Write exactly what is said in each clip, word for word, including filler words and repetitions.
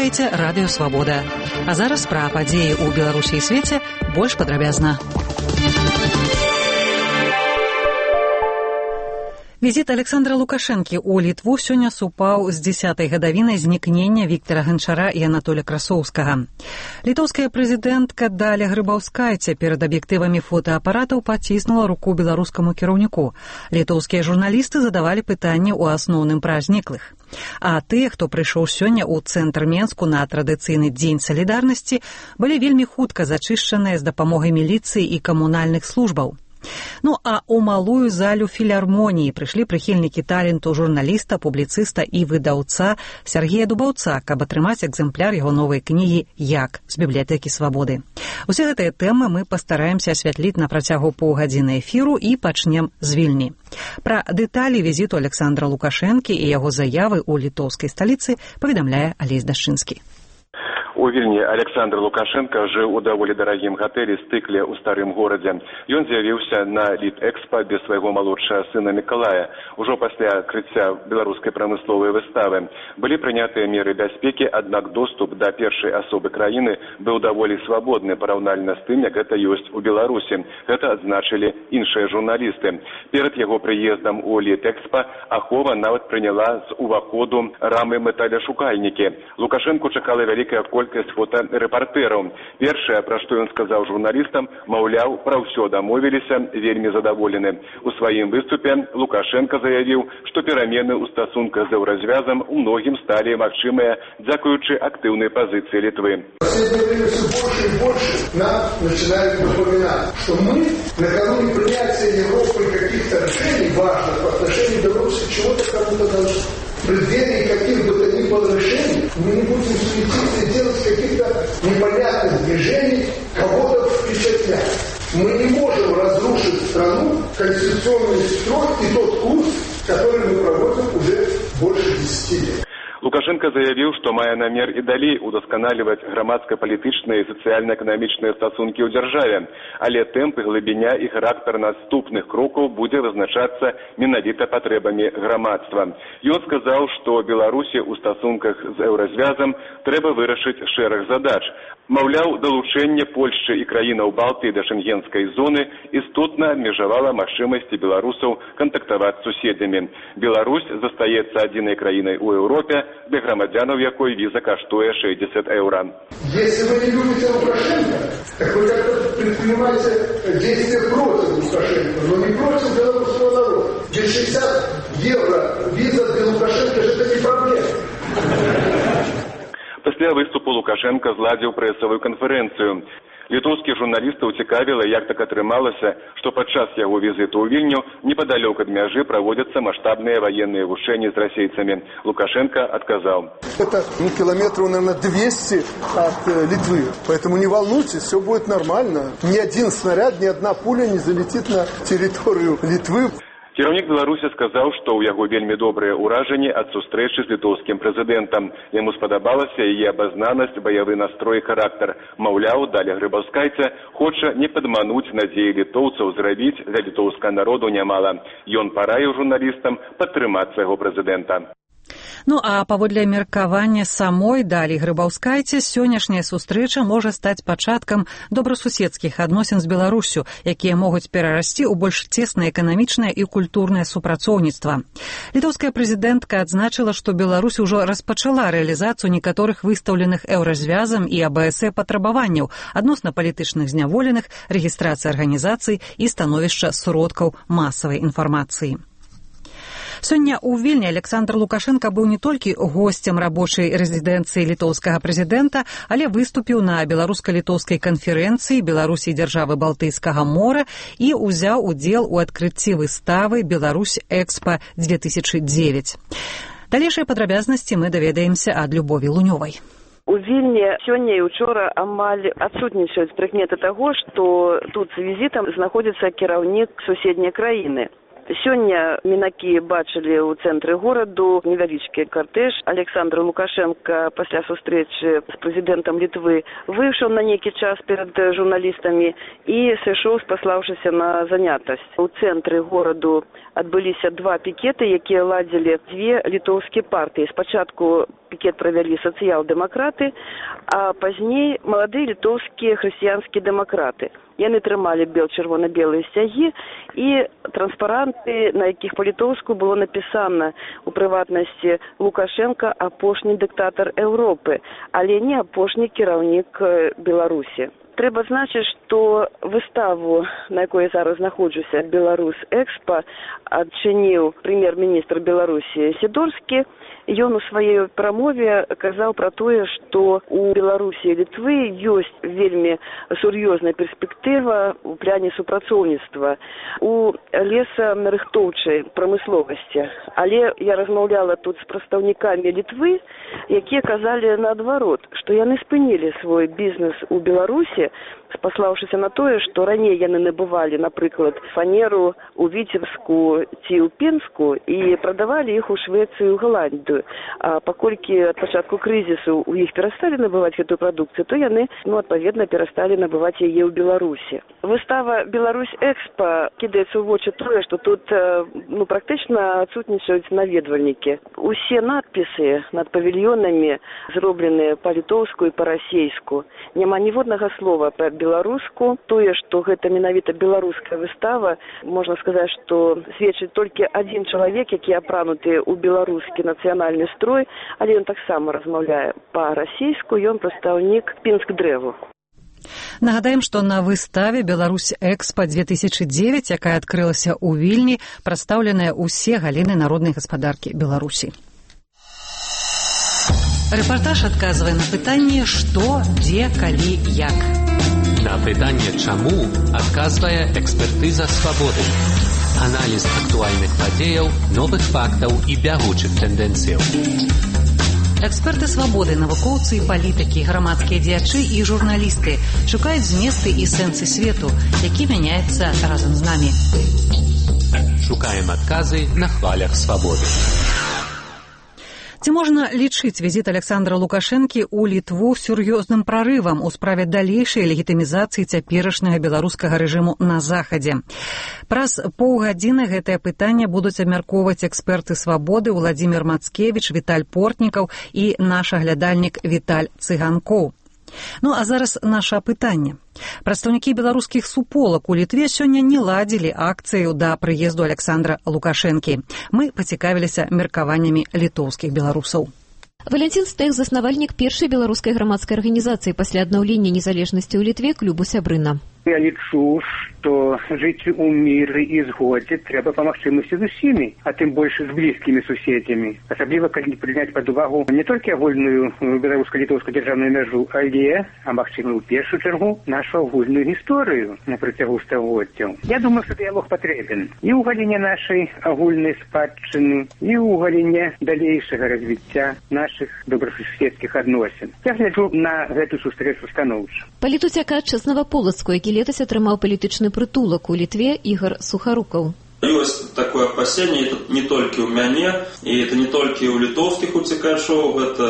Слухаеце радыё Свабода. А зараз пра падзеі ў Беларусі і свеце больш падрабязна. Візіт Александра Лукашэнкі ў Літву сёння супаў з дзесятай гадавінай знікнення Віктара Ганчара і Анатоля Красоўскага. Літоўская прэзідэнтка Даля Грыбаўскайце перад аб'ектывамі фотаапаратаў паціснула руку беларускаму кіраўніку. Літоўскія журналісты задавалі пытанні ў асноўным пра зніклых. А тыя, хто прыйшоў сёння ў цэнтр Менску на традыцыйны дзень салідарнасці, былі вельмі хутка зачышчаныя з дапамогай міліцыі і камунальных службаў. Ну а ў малую залю філармоніі прыйшлі прыхільнікі таленту журналіста, публіцыста і выдаўца Сергея Дубаўца, каб атрымаць экзэмпляр яго новай кнігі «Як» з бібліятэкі Свабоды. Усе гэтыя тэмы мы пастараемся асвятліць на працягу паўгадзіны эфіру і пачнем з Вільні. Пра дэталі візіту Александра Лукашэнкі і яго заявы ў літоўскай сталіцы паведамляе Алесь Дашчынскі. У Вільні Александр Лукашенко жыў у даволі дарагім гатэлі «Стыкле» ў старым горадзе. Ён з'явіўся на Літэкспа без свайго малодшага сына Мікалая. Ужо пасля адкрыцця беларускай прамысловай выставы былі прынятыя меры бяспекі, аднак доступ да першай асобы краіны быў даволі свабодны параўнальна з тым, як гэта ёсць у Беларусі. Гэта адзначылі іншыя журналісты. Перад яго прыездам у Літэкспа ахова нават прыняла з уваходу рамы металешукальнікі. Лукашэнку чакала вялікая колькасць фотарэпартэраў. Першае, пра што ён сказаў журналістам, маўляў, пра ўсё дамовіліся, вельмі задаволены. У сваім выступе Лукашенко заявіў, што перамены ў стасунках з еўразвязам у многім сталі магчымыя дзякуючы актыўнай пазіцыі Літвы. Последнее время все больше и больше нам начинают напоминать, что мы накануне принятия Европы каких-то решений важных по отношению Беларуси чего-то кому-то должны. В преддверии каких бы то ни было решений мы не будем суетиться и делать каких-то непонятных движений, кого-то впечатлять. Мы не можем разрушить страну, конституционный строй и тот курс, который мы проводим уже больше десяти лет. Лукашенко заявіў, што мае намер і далей удасканаліваць грамадска-палітычныя і сацыяльна-эканамічныя стасункі ў дзяржаве, але тэмпы, глыбіня і характар наступных крокаў будзе вызначацца менавіта патрэбамі грамадства. Ён сказаў, што Беларусі ў стасунках з еўразвязам трэба вырашыць шэраг задач. Маўляў, далучэнне Польшчы і краінаў Балтыі да шэнгенскай зоны істотна абмежавала магчымасці беларусаў кантактаваць з суседзямі. Беларусь застаецца адзінай краінай у Еўропе, для грамадзянаў якой віза каштуе шэсцьдзесят еўра. Если вы не любите Лукашенко, так вы как-то предпринимаете действия против Лукашенко, но не против белорусского народа. шестьдесят евро виза для Лукашенко – это не проблема. Пасля выступу Лукашенко зладзіў прэсавую канферэнцыю. Літоўскіх журналістаў цікавіла, як так атрымалася, што падчас яго візіту ў Вільню непадалёк ад мяжы праводзяцца маштабныя ваенныя вучэнні з расейцамі. Лукашенко адказаў. Это ну, километров, наверное, двести от э, Литвы. Поэтому не волнуйтесь, все будет нормально. Ни один снаряд, ни одна пуля не залетит на территорию Литвы. Кіраўнік Беларусі сказаў, што ў яго вельмі добрыя ўражанні ад сустрэчы з літоўскім прэзідэнтам. Яму спадабалася яе абазнанасць, баявы настрой і характар. Маўляў, Даля Грыбаўскайце хоча не падмануць надзеі літоўцаў, зрабіць для літоўскага народу нямала. Ён параіў журналістам падтрымаць свайго прэзідэнта. Ну а паводле меркавання самой Далі Грыбаўскайце сённяшняя сустрэча можа стаць пачаткам добрасуседскіх адносін з Беларуссю, якія могуць перарасці ў больш цеснае эканамічнае і культурнае супрацоўніцтва. Літоўская прэзідэнтка адзначыла, што Беларусь ужо распачала рэалізацыю некаторых выстаўленых еўразвязам і АБСЭ патрабаванняў адносна палітычных зняволеных, рэгістрацыі арганізацый і становішча сродкаў масавай інфармацыі. Сёння ў Вільні Александр Лукашенко быў не толькі госцем рабочай рэзідэнцыі літоўскага прэзідэнта, але выступіў на беларуска-літоўскай канферэнцыі Беларусі і дзяржавы Балтыйскага мора і ўзяў удзел у адкрыцці выставы «Беларусь Экспа две тысячи девять». Далейшыя падрабязнасці мы даведаемся ад Любові Лунёвай. У Вільні сёння і учора амаль адсутнічаюць прыкметы таго, што тут з візітам знаходзіцца кіраўнік суседняй краіны. Сёння мінакі бачылі ў цэнтры гораду невялічкі картэж. Александр Лукашенко пасля сустрэчы з прэзідэнтам Літвы выйшаў на нейкі час перад журналістамі і сышоў, спаслаўшыся на занятасць. У цэнтры гораду адбыліся два пікеты, якія ладзілі дзве літоўскія партыі. Спачатку пікет правялі сацыял-дэмакраты, а пазней маладыя літоўскія хрысціянскія дэмакраты. Яны трымалі бел-чырвона-белыя сцягі і транспаранты, на якіх па-літоўску было напісана у прыватнасці «Лукашенко – апошні дыктатар Еўропы», але не апошні кіраўнік Беларусі. Трэба значыць, што выставу, на якой я зараз знаходжуся, «Беларусь-Экспа», адчыніў прэм'ер-міністр Беларусі Сідорскі. Ён у сваёй прамове казаў пра тое, што у Беларусі і Літвы ёсць вельмі сур'ёзная перспектыва ў пляне супрацоўніцтва у лесанарыхтоўчай прамысловасці. Але я размаўляла тут з прадстаўнікамі Літвы, якія казалі наадварот, што яны спынілі свой бізнес у Беларусі, спаслаўшыся на тое, што раней яны набывалі, напрыклад, фанеру ў Віцебску ці ў Пінску і прадавалі іх у Швецыю і Галандыю. А паколькі ад пачатку крызісу у іх перасталі набываць гэтую прадукцыю, то яны, ну, адпаведна, перасталі набываць яе ў Беларусі. Выстава «Беларусь-Экспа» кідаецца ў вочы тое, што тут, ну, практычна адсутнічаюць наведвальнікі. Усе надпісы над павільёнамі зробленыя па-літоўску і па-расейску. Няма ніводнага слова па беларуску. Тое, што гэта менавіта беларуская выстава, можна сказаць, што сведчыць толькі адзін чалавек, які апрануты ў беларускі нацыянальны строй, але ён таксама размаўляе па-расейску, ён прадстаўнік Пінск-дрэву. Нагадаем, што на выставе «Беларусь-Экспа две тысячи девять», якая адкрылася ў Вільні, прадстаўленыя ўсе галіны народнай гаспадаркі Беларусі. Рэпартаж адказвае на пытанне «Што, дзе, калі, як». На пытанне «Чаму» адказвае экспертыза «Свабоды». Аналіз актуальных падзеяў, новых фактаў і бягучых тэндэнцыяў. Эксперты «Свабоды», навукоўцы і палітыкі, грамадскія дзеячы і журналісты шукаюць зместы і сэнсы свету, які мяняецца разам з намі. Шукаем адказы на хвалях свабоды. Ці можна лічыць візіт Александра Лукашэнкі ў Літву сур'ёзным прарывам у справе далейшай легітымізацыі цяперашняга беларускага рэжыму на Захадзе? Праз паўгадзіны гэтае пытанне будуць абмяркоўваць эксперты «Свабоды» Владзімір Мацкевіч, Віталь Портнікаў і наш аглядальнік Віталь Цыганкоў. Ну, а зараз наша пытанне. Прадстаўнікі беларускіх суполак у Літве сёння не ладзілі акцыю да прыезду Александра Лукашэнкі. Мы пацікавіліся меркаваннямі літоўскіх беларусаў. Валянцін Стэх, заснавальнік першай беларускай грамадскай арганізацыі пасля аднаўлення незалежнасці ў Літве клубу «Сябрына». Я лічу, што жыць у міры і згодзе трэба па магчымасці з усімі, а тым больш з блізкімі суседзямі. Асабліва, калі прыняць пад увагу не толькі агульную беларуска-літоўскую дзяржаўную мяжу, але, а магчыма, у першую чаргу, нашу агульную гісторыю на працягу стагоддзяў. Я думаю, што дыялог патрэбен і ў галіне нашай агульнай спадчыны, і ў галіне далейшага развіцця нашых добрасуседскіх адносін. Я гляджу на гэту сустрэчу станоўча. Палітуцякач з Новаполацку, які летась атрымаў палітычны прытулак у Літве, Ігор Сухарукаў. Ёсць такое апасенне, это не толькі ў мяне, і это не толькі ў літоўскіх уцекачоў, гэта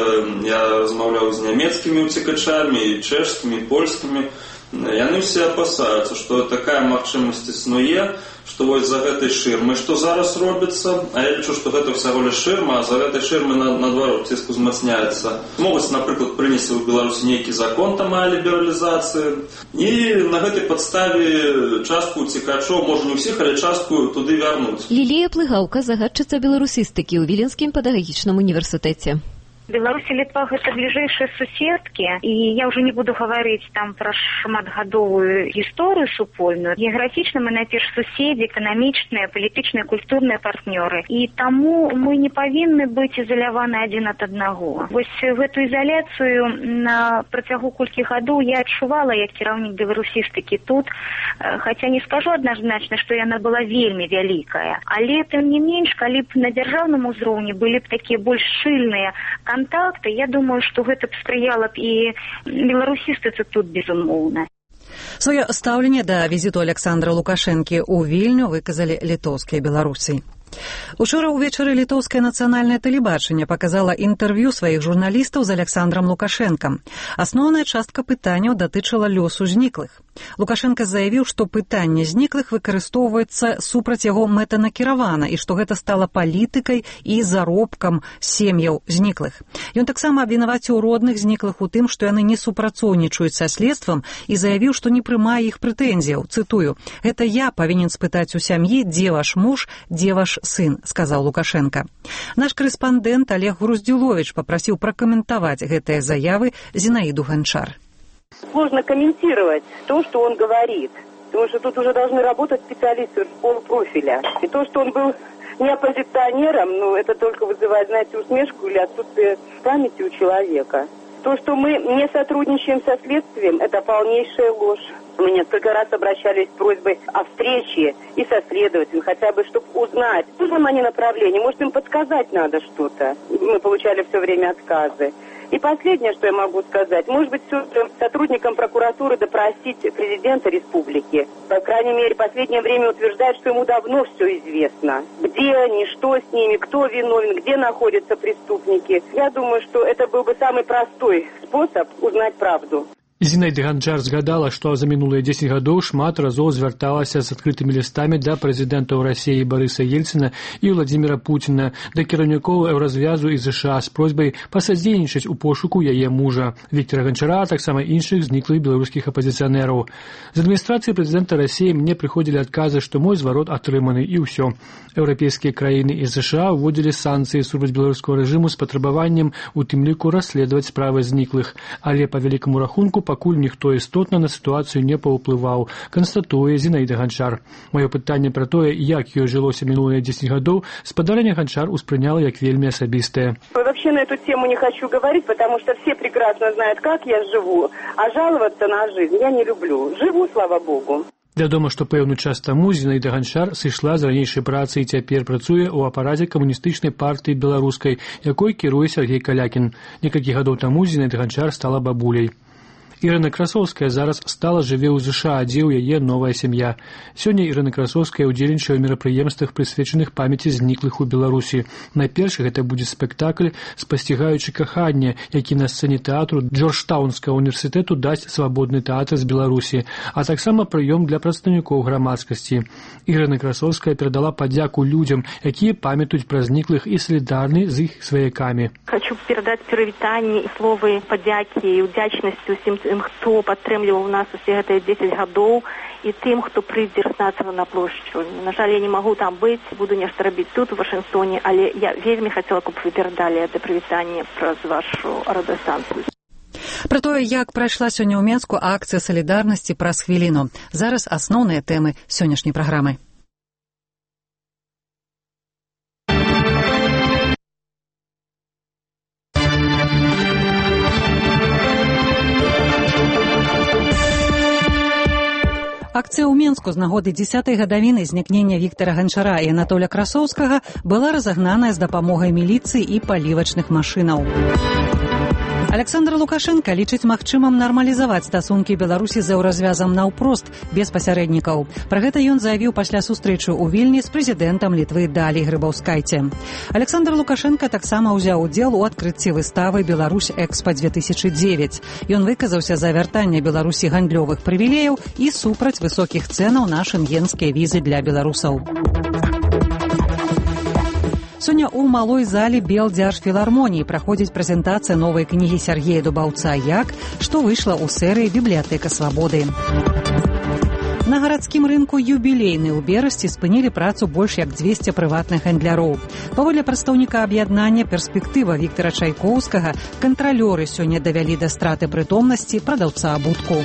я размаўляў з нямецкімі уцекачамі, і чэшскімі, і польскімі. Яны ўсе апасаюцца, што такая магчымасць існуе, што вось за гэтай шырмай, што зараз робіцца, а я лічу, што гэта ўсяго лишь шырма, а за гэтай шырмай наадварот ціск узмацняецца. Могуць, напрыклад, прынесці ў Беларусі нейкі закон там о лібералізацыі, і на гэтай падставе частку уцекачоў, можа не ўсіх, але частку туды вярнуць. Лілія Плыгаўка, загадчыца беларусістыкі ў Віленскім педагагічным універсітэце. Беларусь и Литва – это ближайшие суседки, и я уже не буду говорить там про шматгадовую историю супольную. Географично мы, найперш, суседи, экономичные, политичные, культурные партнеры. И тому мы не повинны быть изолированы один от одного. Вот в эту изоляцию на протягу колькі гадоў я адчувала, як кіраўнік беларусістыкі тут, хотя не скажу однозначно, что яна была вельмі вялікая. Але, тым не менш, калі б на дзяржаўным узроўні былі б такія больш шчыльныя контакты, я думаю, што гэта б спрыяла б і беларусістыцы тут, безумоўна. Сваё стаўленне да візіту Александра Лукашэнкі ў Вільню выказалі літоўскія беларусы. Учора ўвечары літоўскае нацыянальнае тэлебачанне паказала інтэрв'ю сваіх журналістаў з Александром Лукашэнкам. Асноўная частка пытанняў датычыла лёсу зніклых. Лукашенко заявіў, што пытанне зніклых выкарыстоўваецца супраць яго мэтанакіравана і што гэта стала палітыкай і заробкам сем'яў зніклых. Ён таксама абвінаваціў родных зніклых у тым, што яны не супрацоўнічаюць са следствам і заявіў, што не прымае іх прэтэнзіяў. Цытую: «Гэта я павінен спытаць у сям'і, дзе ваш муж, дзе ваш сын», сказаў Лукашенко. Наш корэспандэнт Олег Груздзюловіч папрасіў пракаментаваць гэтыя заявы Зинаиду Гончар. Сложно комментировать то, что он говорит, потому что тут уже должны работать специалисты полупрофиля. И то, что он был не оппозиционером, ну, это только вызывает, знаете, усмешку или отсутствие памяти у человека. То, что мы не сотрудничаем со следствием, это полнейшая ложь. Мы несколько раз обращались с просьбой о встрече и со следователем, хотя бы, чтобы узнать, в каком они направлении, может, им подсказать надо что-то. Мы получали все время отказы. И последнее, что я могу сказать, может быть, все-таки сотрудникам прокуратуры допросить президента республики. По крайней мере, в последнее время утверждает, что ему давно все известно. Где они, что с ними, кто виновен, где находятся преступники. Я думаю, что это был бы самый простой способ узнать правду. Зінаіда Ганчар згадала, што за мінулыя дзесяць гадоў шмат разоў звярталася з адкрытымі лістамі да прэзідэнтаў Расіі Барыса Ельцына і Владзіміра Пуціна, да кіраўнікоў Еўразвязу і ЗША з просьбай пасадзейнічаць у пошуку яе мужа Віктара Ганчара, а таксама іншых зніклых беларускіх апазіцыянераў. З адміністрацыі прэзідэнта Расіі мне прыходзілі адказы, што мой зварот атрыманы, і ўсё. Еўрапейскія краіны і ЗША ўводзілі санкцыі супраць беларускага рэжыму з патрабаваннем, у тым ліку расследаваць справы зніклых, але па вялікаму рахунку пакуль ніхто істотна на сітуацыю не паўплываў, канстатуе Зінаіда Ганчар. Маё пытанне пра тое, як ёй жылося мінулыя дзесяць гадоў, спадарня Ганчар успрыняла як вельмі асабістае. Вообще на эту тему не хочу говорить, потому что все прекрасно знают, как я живу, а жаловаться на жизнь я не люблю. Живу, слава богу. Вядома, што пэўны час таму Зінаіда Ганчар сышла з ранейшай працы і цяпер працуе ў апараце камуністычнай партыі беларускай, якой кіруе Сергей Калякін. Некалькі гадоў таму Зінаіда Ганчар стала бабуляй. Ірына Красоўская зараз стала жыве ў ЗША, дзе ў яе новая сям'я. Сёння Ірына Красоўская ўдзельнічае ў мерапрыемствах, прысвечаных памяці зніклых у Беларусі. Найперш гэта будзе спектакль «Спасцігаючы каханне», які на сцэне тэатру Джорджтаунскага універсітэту дасць свабодны тэатр з Беларусі, а таксама прыём для прадстаўнікоў грамадскасці. Ірына Красоўская перадала падзяку людзям, якія памятаюць пра зніклых і салідарны з іх сваякамі. Хочу перадаць прывітанне і словы падзякі і удзячнасці ўсім тым, хто падтрымліваў нас усе гэтыя дзесяць гадоў, і тым, хто прыйдзе шаснаццатага на плошчу. На жаль, я не магу там быць, буду нешта рабіць тут, у Вашынгтоне, але я вельмі хацела, каб вы перадалі гэта прывітанне праз вашу радыёстанцыю. Пра тое, як прайшла сёння ў Менску акцыя салідарнасці, праз хвіліну. Зараз асноўныя тэмы сённяшняй праграмы. Акцыя ў Менску з нагоды дзесятай гадавіны знікнення Віктара Ганчара і Анатоля Красоўскага была разагнаная з дапамогай міліцыі і палівачных машынаў. Александр Лукашенко лічыць магчымым нармалізаваць стасункі Беларусі з Еўразвязам наўпрост, без пасярэднікаў. Пра гэта ён заявіў пасля сустрэчы ў Вільні з прэзідэнтам Літвы Далей Грыбаўскайце. Александр Лукашенко таксама ўзяў удзел у адкрыцці выставы «Беларусь Экспа две тысячи девять». Ён выказаўся за вяртанне Беларусі гандлёвых прывілеяў і супраць высокіх цэнаў на шэнгенскія візы для беларусаў. Сёння ў малой зале Белдзяржфілармоніі праходзіць прэзентацыя новай кнігі Сергея Дубаўца «Як», што выйшла ў серыі «Бібліятэка свабоды». На гарадскім рынку «Юбілейны» ў Берасці спынілі працу больш як дзвесце прыватных гандляроў. Паводле прадстаўніка аб'яднання «Перспектыва» Віктара Чайкоўскага, кантралёры сёння давялі да страты прытомнасці прадаўца абутку.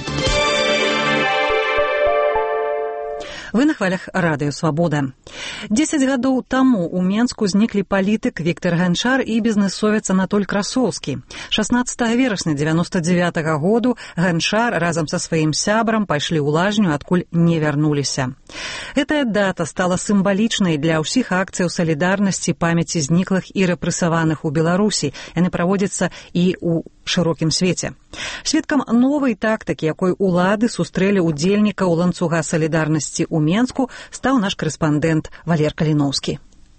Вы на хвалях радыё «Свабода». Дзесяць гадоў таму ў Менску зніклі палітык Віктар Ганчар і бізнэсовец Анатоль Красоўскі. шаснаццатага верасня дзевяноста дзевятага году Ганчар разам са сваім сябрам пайшлі ў лажню, адкуль не вярнуліся. Гэтая дата стала сімвалічнай для ўсіх акцыяў салідарнасці памяці зніклых і рэпрэсаваных у Беларусі. Яны праводзяцца і ў шырокім свеце. Сведкам новай тактыкі, якой улады сустрэлі ўдзельнікаў ланцуга салідарнасці ў Менску, стаў наш корэспандэнт Валер Каліноўскі.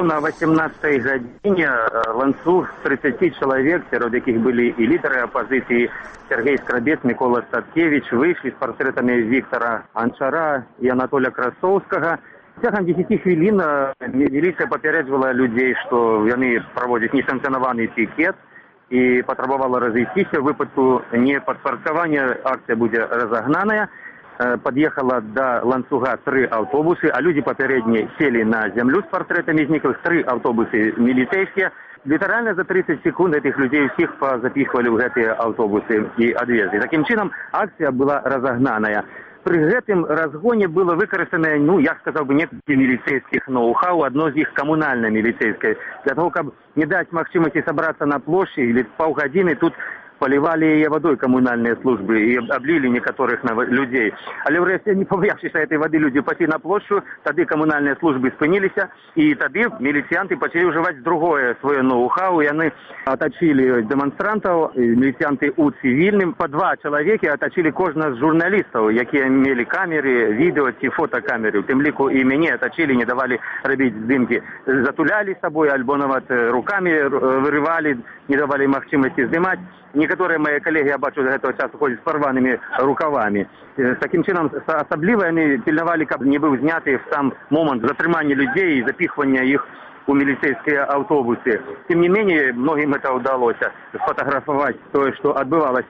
на восемнадцатой гадзіне ланцуг з тридцати чалавек, сярод якіх былі і лідары апазіцыі Сергей Скрабец, Мікола Статкевич, выйшлі з партрэтамі Віктора Ганчара і Анатоля Красоўскага. Цягам дзесяці хвілін міліцыя папярэджвала людзей, што яны праводзяць несанкцыянаваны пікет, і патрабавала разыйсціся. У выпадку непадпарадкавання акцыя будзе разагнаная. Подъехала до ланцуга три автобусы, а люди попередние сели на землю с портретами из них, три автобусы милицейские. Литерально за тридцать секунд этих людей всех запихивали в эти автобусы и отвезли. Таким чином акция была разогнаная. При гэтым разгоне было выкарыстано, ну, я сказал бы, некалькі милицейских ноу-хау, одно из них коммунальное милицейское. Для того, чтобы не дать возможности собраться на площади, или полгодины тут поливали водой коммунальные службы и облили некоторых людей. Але врешті, не побоявшись этой воды, люди пошли на площадь, тогда коммунальные службы спинились, и тогда милицианты начали уживать другое свое ноу-хау, и они оточили демонстрантов, милицианты у цивильным, по два человека оточили кожного з журналистов, які имели камеры, видео и фотокамеры. Тем лику и меня оточили, не давали робить сдымки. Затуляли с собой, альбо нават руками вырывали, не давали возможности сдымать. Некоторые мои коллеги, я бачу, до этого часу ходят с порванными рукавами. С таким чином, особливо они пильновали, как не был знятый в сам момент затримания людей и запихивания их у милицейские автобусы. Тем не менее, многим это удалось сфотографовать то, что отбывалось.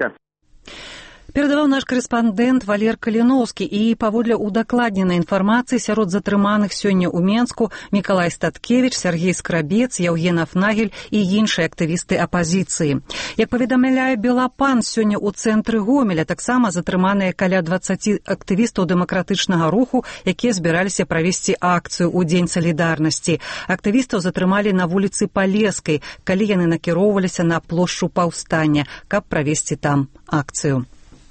Перадаваў наш корэспандэнт Валер Каліноўскі, і паводле удакладненай інфармацыі сярод затрыманых сёння ў Менску Мікалай Статкевич, Сергей Скрабец, Яўген Афнагель і іншыя актывісты апазіцыі. Як паведамляе Белапан, сёння ў цэнтры Гомеля таксама затрыманыя каля дваццаці актывістаў дэмакратычнага руху, якія збіраліся правесці акцыю ў Дзень салідарнасці. Актывістаў затрымалі на вуліцы Палескай, калі яны накіроўваліся на плошчу Паўстання, каб правесці там акцыю.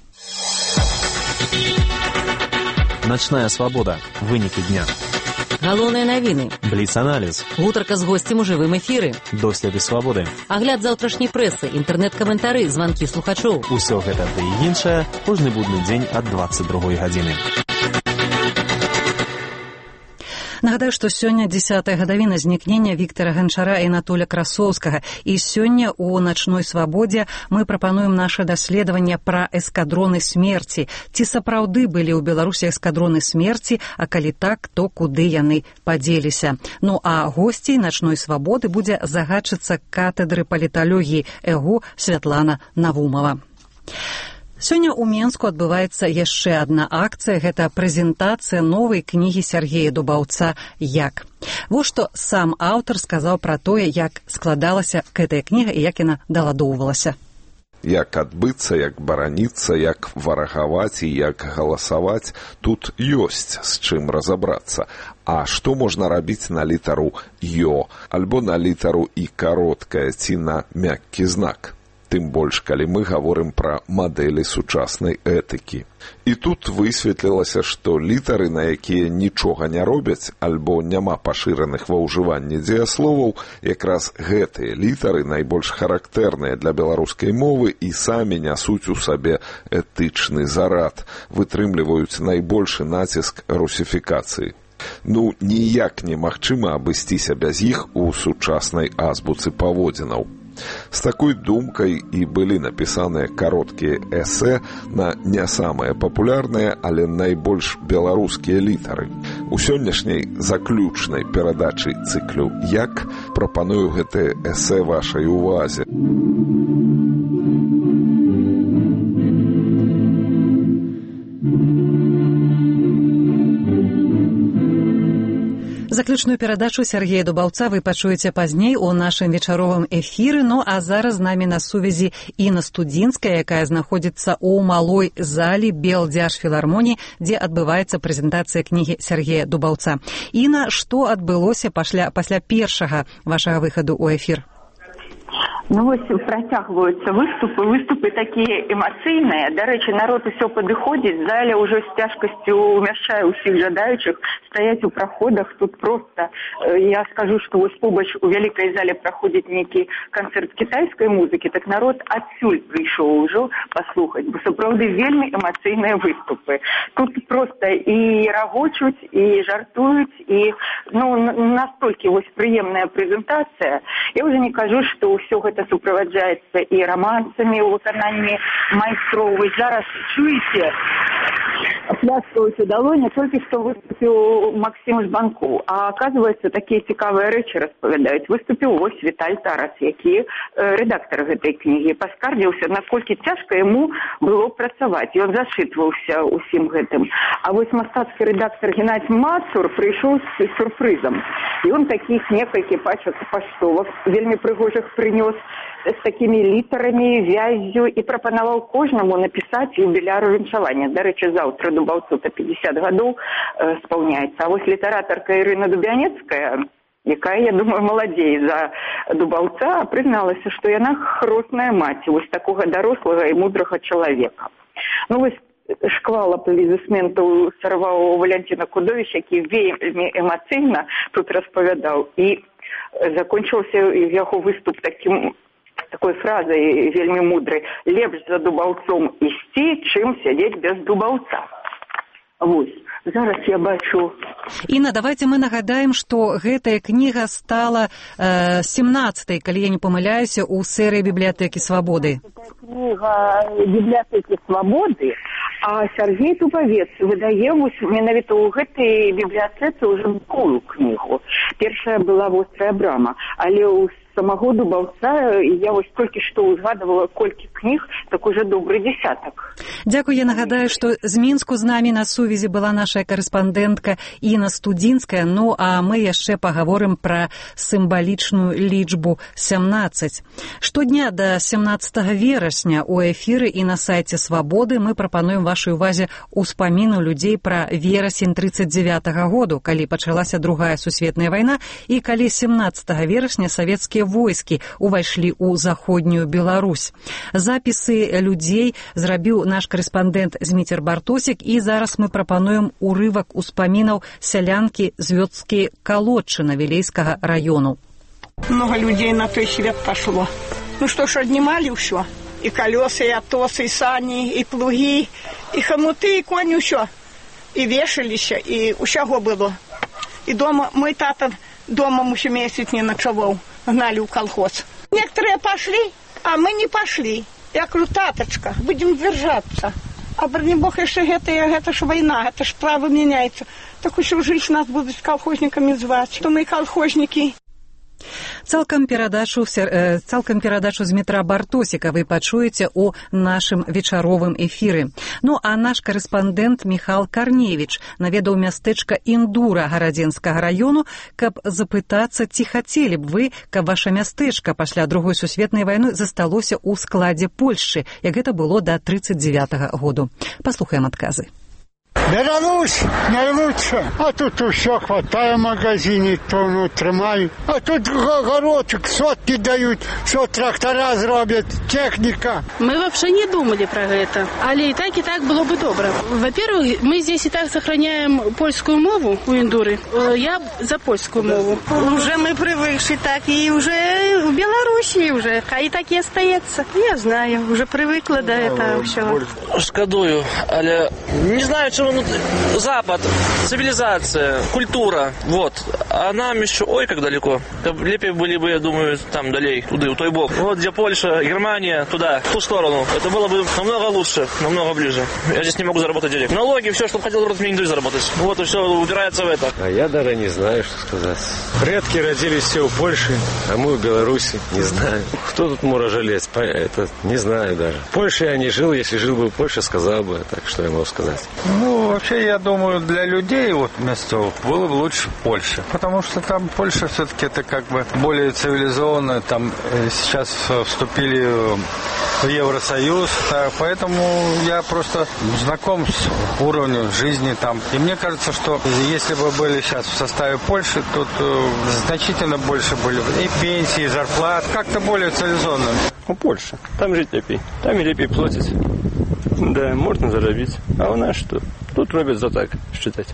Начная свабода. Вынікі дня. Галоўныя навіны. Бліц-аналіз. Гутарка з госцем у жывым эфіры. Доследы свабоды. Агляд заўтрашняй прэсы, інтэрнэт-каментары, званкі слухачоў. Усё гэта ды і іншае кожны будны дзень ад дваццаць другой гадзіны. Нагадаю, што сёння дзесятая гадавіна знікнення Віктара Ганчара і Анатоля Красоўскага. І сёння ў начной свабодзе мы прапануем наша даследаванне пра эскадроны смерці. Ці сапраўды былі ў Беларусі эскадроны смерці, а калі так, то куды яны падзеліся. Ну а госцей начной свабоды будзе загадчыца катедры паліталогіі ЭГУ Святлана Навумова. Сёння ў Менску адбываецца яшчэ адна акцыя. Гэта прэзентацыя новай кнігі Сергея Дубаўца «Як». Вось што сам аўтар сказаў пра тое, як складалася гэтая кніга і як яна даладоўвалася. Як адбыцца, як бараніцца, як варагаваць і як галасаваць, тут ёсць з чым разабрацца. А што можна рабіць на літару «Ё», альбо на літару «І» кароткая ці на мяккі знак? Тым больш, калі мы гаворым пра мадэлі сучаснай этыкі. І тут высветлілася, што літары, на якія нічога не робяць, альбо няма пашыраных ва ўжыванні дзеясловаў, якраз гэтыя літары найбольш характэрныя для беларускай мовы і самі нясуць у сабе этычны зарад, вытрымліваюць найбольшы націск русіфікацыі. Ну, ніяк немагчыма абысціся без іх у сучаснай азбуцы паводзінаў. З такой думкай і былі напісаныя кароткія эсэ на не самыя папулярныя, але найбольш беларускія літары. У сённяшняй заключнай перадачы цыклю «Як» прапаную гэтыя эсэ вашай увазе. Заключную перадачу Сергея Дубаўца вы пачуеце пазней у нашым вечаровым эфіры, ну а зараз з намі на сувязі Інна Студзінская, якая знаходзіцца ў малой залі Белдзяржфілармоніі, дзе адбываецца прэзентацыя кнігі Сергея Дубаўца. Інна, што адбылося пасля, пасля першага вашага выхаду ў эфір? Ну ось працягваюцца выступы, выступы такія эмацыйныя. Дарэчы, народ усё падыходзіць, заля ўжо з цяжкасцю умяшчае ўсіх жадаючых, стаяць у праходах. Тут просто, я скажу, што вось побач у вялікай зале праходзіць нейкі канцэрт кітайскай музыкі, так народ адсюль прыйшоў ужо паслухаць, бо сапраўды вельмі эмацыйныя выступы. Тут просто і рагочуць, і жартуюць, і ну, настолькі вось прыемная прэзентацыя. Я уже не кажу, што ўсё гэта это суправаджаецца і романсамі ў выкананні майстроў. Вы зараз чуеце, пляскаюць у далоні, толькі што выступіў Максим Жбанкоў. А оказывается, такія цікавыя рэчы распавядаюць. Выступіў вось Віталь Тарас, які рэдактар гэтай кнігі, паскардзіўся, наколькі цяжка яму было працаваць. Ён зашытваўся ўсім гэтым. А вось мастацкі рэдактар Геннадзь Мацур прыйшоў з сюрпрызам. І он такіх некалькі пачак паштовак вельмі прыгожых прынёс з такімі літарамі, вяззю і прапанаваў кожнаму напісаць юбіляру віншавання. Дарэчы, заўтра Дубаўцу-то пятьдесят гадоў э, спаўняецца. А вось літаратарка Ірына Дубянецкая, якая, я думаю, маладзей за Дубаўца, прызналася, што яна хросная маці вось такога дарослага і мудрага чалавека. Ну вось шквал аплодисментаў сарваў Валянціна Кудовіч, які вельмі эмацыйна тут распавядаў. І закончился яго выступ таким, такой фразой вельмі мудрой: лепш за дубаўцом ісці, чым сядзець без дубаўца. Вось, зараз я бачу. Інна, давайте мы нагадаем, што гэтая кніга стала э, семнадцатай, калі я не памыляюся, у серыі бібліятэкі свабоды. Кніга бібліятэкі свабоды, а Сергей Туповец выдае вось менавіта ў гэтай бібліятэцы ўжо другую кнігу. Першая была «Вострая брама», але ў самого Дубаўца я вось толькі што узгадывала колькі кніг, так уже добрый десятак. Дзякую, я нагадаю, што з Мінску з намі на сувязі была наша карэспандэнтка Інна Студзінская, ну а мы яшчэ пагаворым пра сімвалічную лічбу семнаццаць. Штодня да семнаццатага верасня у эфіры і на сайце Свабоды мы прапануем вашай увазе успаміну людзей пра верасень тридцать девятага году, калі пачалася другая сусветная вайна і калі семнаццатага верасня савецкія войскі увайшлі ў заходнюю Беларусь. Запісы людзей зрабіў наш карэспандэнт Зміцер Бартосік, і зараз мы прапануем урывак успамінаў сялянкі з вёскі Калодчына Вілейскага раёну. Много людей на той свет пошло. Ну что ж, отнимали все. И колеса, и атосы, и сани, и плуги, и хомуты, и кони, все. И вешалище, и усяго было. И дома, мой тата дома еще месяц не ночевал. Гнали в колхоз. Некоторые пошли, а мы не пошли. Я говорю, таточка, будем держаться. А брони бог, еще это, это ж война, это ж право меняется. Так еще жизнь нас будут колхозниками звать. Что мы колхозники. Цалкам перадачу, цалкам перадачу Змітра Бартосіка вы пачуеце ў нашым вечаровым эфіры. Ну, а наш карэспандэнт Міхал Карневіч наведаў мястэчка Індура Гарадзенскага раёну, каб запытацца, ці хацелі б вы, каб ваша мястэчка пасля другой сусветнай вайны засталося ў складзе Польшчы, як гэта было да тридцать девятага году. Паслухаем адказы. Беларусь наилучше, а тут все хватает в магазине, то ну, тримаю. А тут городчик сотки дают, все трактора зробят, техника. Мы вообще не думали про это, але и так, и так было бы добро. Во-первых, мы здесь и так сохраняем польскую мову у Индуры. Я за польскую мову. Уже мы привыкли так, и уже в Беларуси уже, а и так и остается. Я знаю, уже привыкла до этого всего. Шкодую, але не знаю, чего. Ну, Запад, цивилизация, культура, вот. А нам еще, ой, как далеко. Лепее были бы, я думаю, там далей, туда, у той бок. Вот где Польша, Германия, туда, в ту сторону. Это было бы намного лучше, намного ближе. Я здесь не могу заработать денег. Налоги, все, что хотел в Миндуре заработать. Вот, и все упирается в это. А я даже не знаю, что сказать. Предки родились все в Польше, а мы в Беларуси. Не знаю. Кто тут может жалеть? Это не знаю даже. В Польше я не жил. Если жил бы в Польше, сказал бы. Так что я могу сказать? Ну, Ну, вообще, я думаю, для людей вот местов было бы лучше в Польше. Потому что там Польша все-таки это как бы более цивилизованно. Там сейчас вступили в Евросоюз. Поэтому я просто знаком с уровнем жизни там. И мне кажется, что если бы были сейчас в составе Польши, тут значительно больше были и пенсии, и зарплат. Как-то более цивилизованно. У Польши. Там жить лепей. Там и лепей платить. Да, можно заробить. А у нас что? Тут робят за так, считать.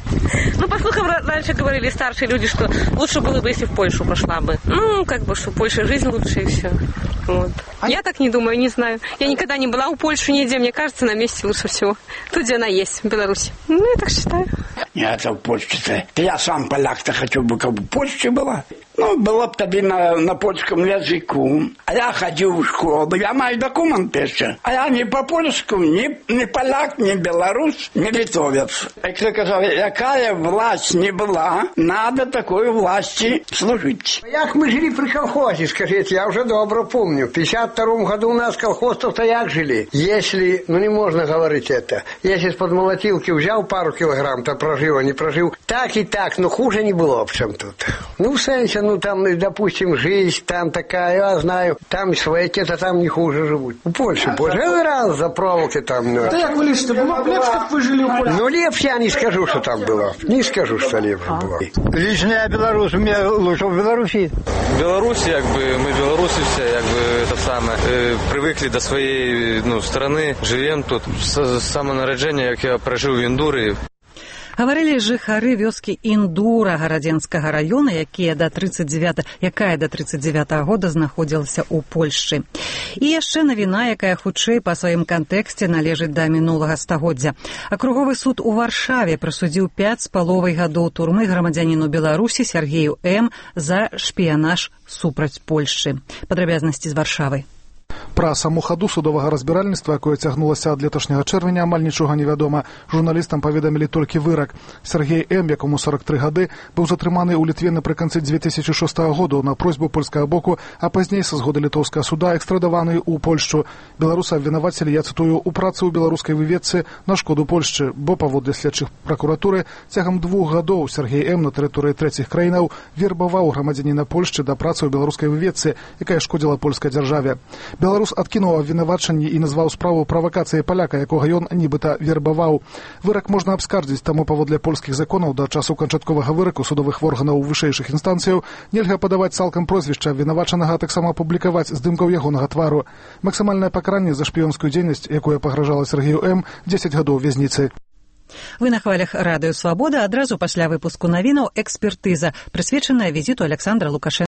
Ну, по слухам, раньше говорили старшие люди, что лучше было бы, если в Польшу пошла бы. Ну, как бы, что в Польше жизнь лучше и все. Вот. А я так не думаю, не знаю. Я никогда не была у Польши нигде. Мне кажется, на месте лучше всего. Тут, где она есть, в Беларуси. Ну, я так считаю. Нет, в Польше-то. Я сам поляк-то хочу бы, как бы в Польше была. Ну, было бы тогда на, на польском языку. А я ходил в школу. Я маю документ еще. А я не по-польски, ни, ни поляк, ни белорус, ни литовец. Як ти казав, якая власть не была, надо такой власти служить. Як мы жили при колхозе, скажите, я уже добро помню. В пятьдесят втором году у нас колхозов-то як жили. Если, ну не можно говорить это, если из-под молотилки взял пару килограмм, то прожил, а не прожил. Так и так, но хуже не было в чем тут. Ну, в сенсе, ну там, допустим, жизнь там такая, я знаю, там свояки-то там не хуже живут. В Польше, в Польше, раз за проволоки там. Ну. Да як ви лишите, було б лепше, як ви жили в Польше? Ну, лепше я не скажу, что там было. Не скажу, что лепше было. Лично я белорус, мне лучше в Беларуси. В Беларуси, как бы, мы белорусы все, как бы, это самое, э, привыкли до своей, ну, страны, живем тут. С, с самого народжения, как я прожил в Индурии. Гаварылі жыхары вёскі Індура гарадзенскага раёна, якія да тридцать девятого, якая да тридцать девятого года знаходзілася ў Польшчы. І яшчэ навіна, якая хутчэй па сваім кантэксце належыць да мінулага стагоддзя. Акруговы суд у Варшаве прысудзіў пяць з паловай гадоў турмы грамадзяніну Беларусі Сергею М. за шпіянаж супраць Польшчы. Падрабязнасці з Варшавы. Пра саму хаду судовага разбіральніцтва, якое цягнулася ад леташняга чэрвеня, амаль нічога не вядома. Журналістам паведамілі толькі вырак. Сергей М., якому сорок тры гады, быў затрыманы ў Літве напрыканцы две тысячи шостого году на просьбу польскага боку, а пазней са згоды літоўскага суда экстрадаваны ў Польшчу. Беларуса абвінавацілі, я цытую, у працы ў беларускай выведцы на шкоду Польшчы, бо паводле следчых пракуратуры цягам двух гадоў Сергей М. на тэрыторыі трэціх краінаў вербаваў грамадзяніна Польшчы да працы ў беларускай выведцы, якая шкодзіла польскай дзяржаве. Беларус адкінуў абвінавачанні і назваў справу правакацыяй паляка, якога ён нібыта вербаваў. Вырак можна абскардзіць, таму паводле польскіх законаў да часу канчатковага выраку судовых органаў вышэйшых інстанцыяў нельга падаваць цалкам прозвішча абвінавачанага, а таксама публікаваць здымкаў ягонага твару. Максімальнае пакаранне за шпіёнскую дзейнасць, якое пагражала Сергею М., дзесяць гадоў вязніцы. Вы на хвалях радыё Свабода, адразу пасля выпуску навінаў экспертыза, прысвечаная візіту Александра Лукашэнка.